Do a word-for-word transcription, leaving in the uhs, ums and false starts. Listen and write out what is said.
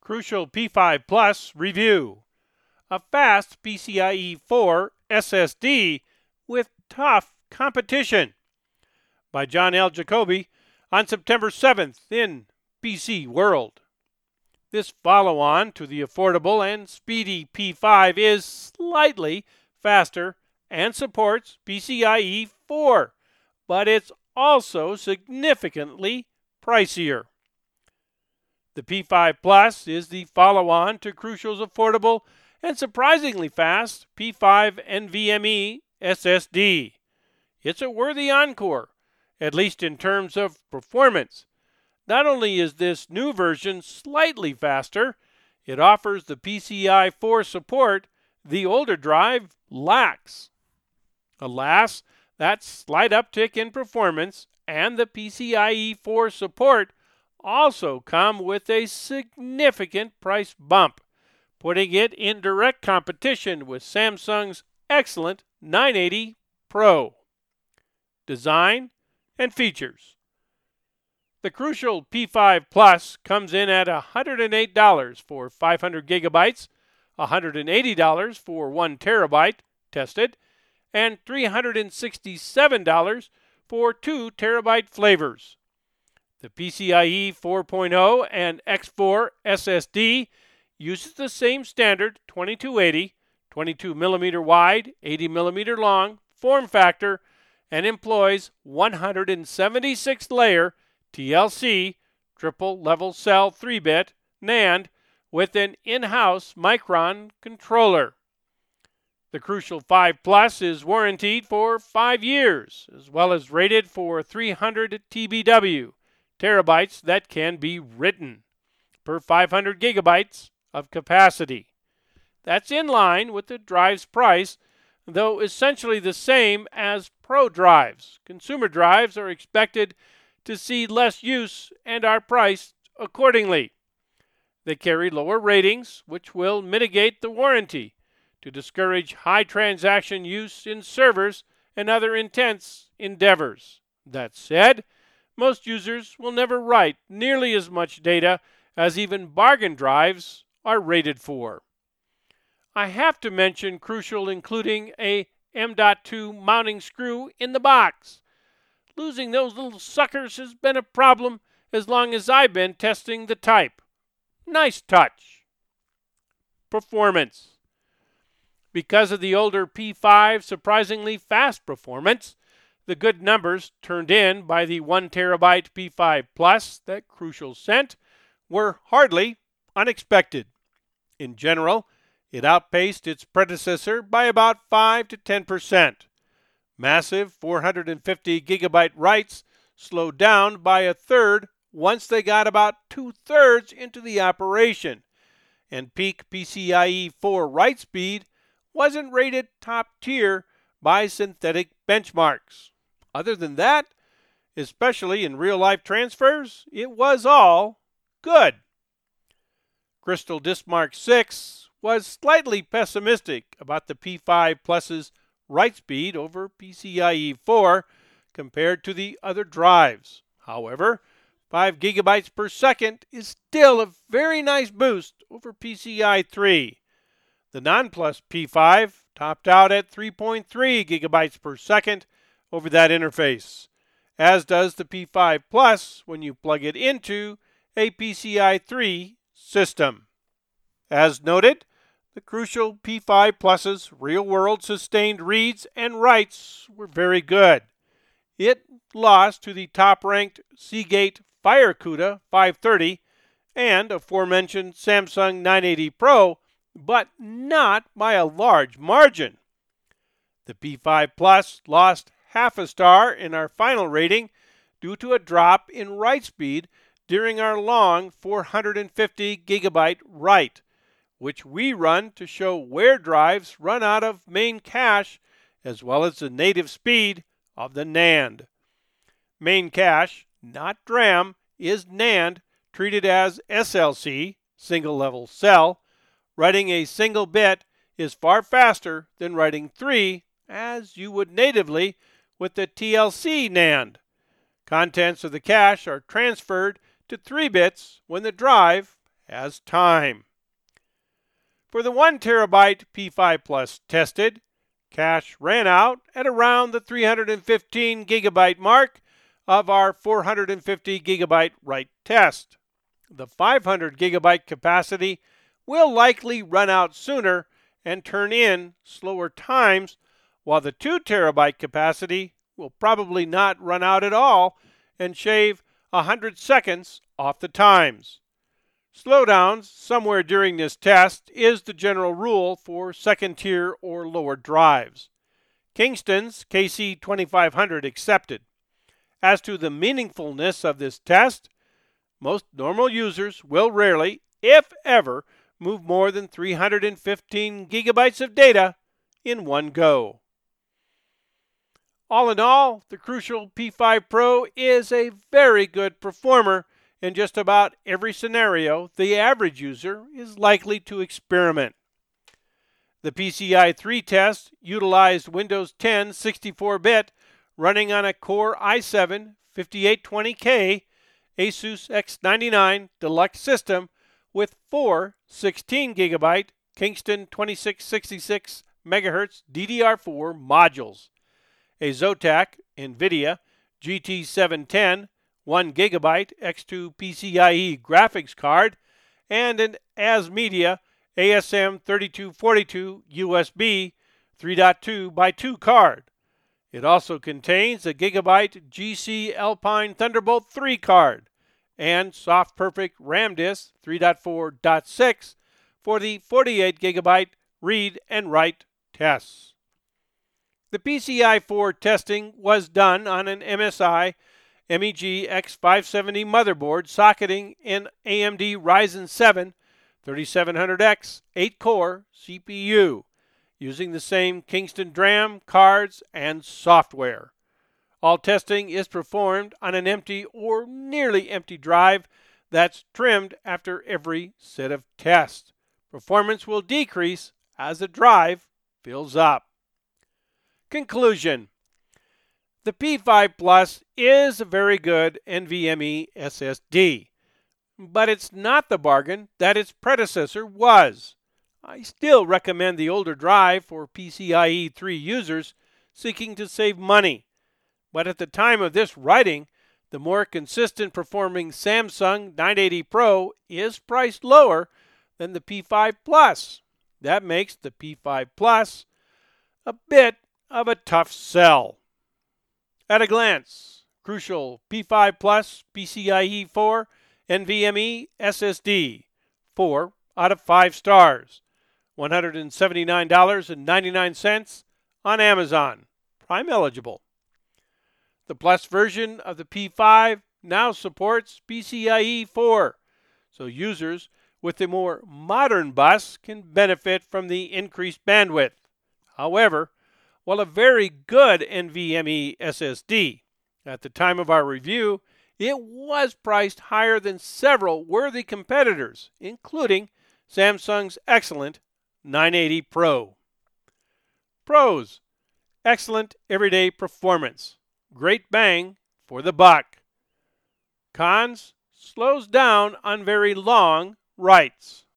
Crucial P five Plus Review. A fast PCIe four S S D with tough competition. By John L. Jacoby on September seventh in P C World. This follow-on to the affordable and speedy P five is slightly faster and supports PCIe four, but it's also significantly pricier. The P five Plus is the follow-on to Crucial's affordable and surprisingly fast P five NVMe S S D. It's a worthy encore, at least in terms of performance. Not only is this new version slightly faster, it offers the PCIe four support the older drive lacks. Alas, that slight uptick in performance and the PCIe four support also come with a significant price bump, putting it in direct competition with Samsung's excellent nine eighty Pro. Design and features. The Crucial P five Plus comes in at one hundred eight dollars for five hundred gigabytes, one hundred eighty dollars for one terabyte tested, and three hundred sixty-seven dollars for two terabyte flavors. The PCIe four point oh and X four S S D uses the same standard twenty-two eighty, twenty-two millimeter wide, eighty millimeter long form factor and employs one hundred seventy-six layer T L C triple level cell three bit NAND with an in-house Micron controller. The Crucial five Plus is warranted for five years, as well as rated for three hundred T B W, terabytes that can be written, per five hundred gigabytes of capacity. That's in line with the drive's price, though essentially the same as Pro drives. Consumer drives are expected to see less use and are priced accordingly. They carry lower ratings, which will mitigate the warranty to discourage high transaction use in servers and other intense endeavors. That said, most users will never write nearly as much data as even bargain drives are rated for. I have to mention Crucial including a M dot two mounting screw in the box. Losing those little suckers has been a problem as long as I've been testing the type. Nice touch. Performance. Because of the older P five surprisingly fast performance, the good numbers turned in by the one terabyte P five Plus that Crucial sent were hardly unexpected. In general, it outpaced its predecessor by about five to ten percent. Massive four hundred fifty gigabyte writes slowed down by a third once they got about two-thirds into the operation, and peak PCIe four write speed wasn't rated top tier by synthetic benchmarks. Other than that, especially in real-life transfers, it was all good. Crystal Diskmark six was slightly pessimistic about the P five Plus's write speed over PCIe four compared to the other drives. However, five gigabytes per second is still a very nice boost over PCIe three. The non-Plus P five topped out at three point three gigabytes per second over that interface, as does the P five Plus when you plug it into a PCIe three system. As noted, the Crucial P five Plus's real-world sustained reads and writes were very good. It lost to the top-ranked Seagate FireCuda five thirty and aforementioned Samsung nine eighty Pro, but not by a large margin. The P five Plus lost half a star in our final rating due to a drop in write speed during our long four hundred fifty gigabyte write, which we run to show where drives run out of main cache as well as the native speed of the NAND. Main cache, not DRAM, is NAND treated as S L C, single level cell. Writing a single bit is far faster than writing three, as you would natively with the T L C NAND. Contents of the cache are transferred to three bits when the drive has time. For the one terabyte P five Plus tested, cache ran out at around the three hundred fifteen gigabyte mark of our four hundred fifty gigabyte write test. The five hundred gigabyte capacity will likely run out sooner and turn in slower times, while the two terabyte capacity will probably not run out at all and shave one hundred seconds off the times. Slowdowns somewhere during this test is the general rule for second tier or lower drives. Kingston's K C twenty-five hundred accepted. As to the meaningfulness of this test, most normal users will rarely, if ever, move more than three hundred fifteen gigabytes of data in one go. All in all, the Crucial P five Pro is a very good performer in just about every scenario the average user is likely to experiment. The P C I three test utilized Windows ten sixty-four bit running on a Core i seven fifty-eight twenty K Asus X ninety-nine Deluxe system with four sixteen gigabyte Kingston twenty-six sixty-six megahertz D D R four modules, a Zotac NVIDIA G T seven ten one gigabyte X two PCIe graphics card, and an ASMedia A S M thirty-two forty-two U S B three point two by two card. It also contains a Gigabyte G C Alpine Thunderbolt three card and SoftPerfect RAM disk three point four point six for the forty-eight gigabyte read and write tests. The P C I four testing was done on an M S I M E G X five seventy motherboard socketing an A M D Ryzen seven thirty-seven hundred X eight core C P U using the same Kingston DRAM cards and software. All testing is performed on an empty or nearly empty drive that's trimmed after every set of tests. Performance will decrease as the drive fills up. Conclusion: the P five Plus is a very good NVMe S S D, but it's not the bargain that its predecessor was. I still recommend the older drive for PCIe three users seeking to save money, but at the time of this writing, the more consistent performing Samsung nine eighty Pro is priced lower than the P five Plus. That makes the P five Plus a bit of a tough sell. At a glance, Crucial P five Plus PCIe four NVMe S S D, four out of five stars, one hundred seventy-nine dollars and ninety-nine cents on Amazon, Prime eligible. The Plus version of the P five now supports PCIe four, so users with a more modern bus can benefit from the increased bandwidth. However, while a very good NVMe S S D, at the time of our review, it was priced higher than several worthy competitors, including Samsung's excellent nine eighty Pro. Pros: excellent everyday performance, great bang for the buck. Cons: slows down on very long writes.